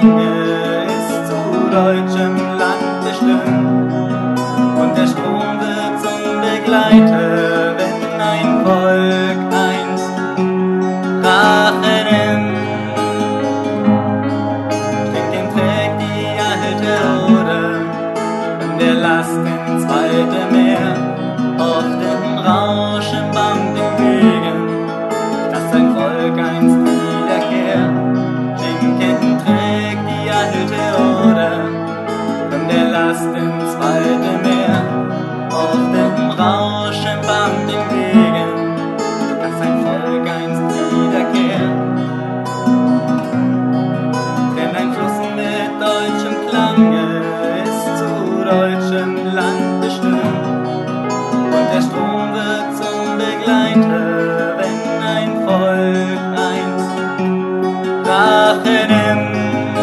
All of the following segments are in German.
Schlange ist zu deutschem Land bestimmt, und der Strom wird zum Begleiter, wenn ein Volk einst Rache nimmt. Stinken trägt die alte Oder an der Last ins weite Meer, auf dem Rausch im Band entgegen, dass sein Volk einst wiederkehrt. Stinken trägt die alte Oder von der Last ins weite Meer, auf dem Rausch im Band entgegen, dass sein Volk einst wiederkehrt. Denn ein Fluss mit deutschem Klange ist zu deutschem Land bestimmt, und der Strom wird zum Begleiter, wenn ein Volk einst Rache nimmt.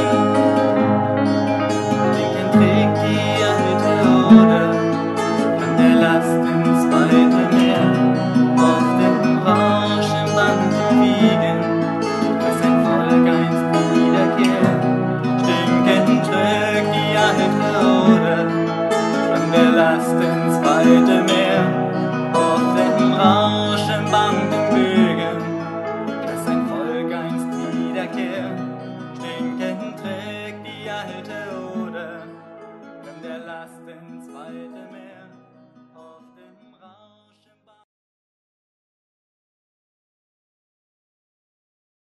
Stinken trägt die alte Oder von der Last ins weite Meer, auf dem Rausch im Band liegen, dass ein Volk einst wiederkehrt. Stinken trägt die alte Oder von der Last ins weite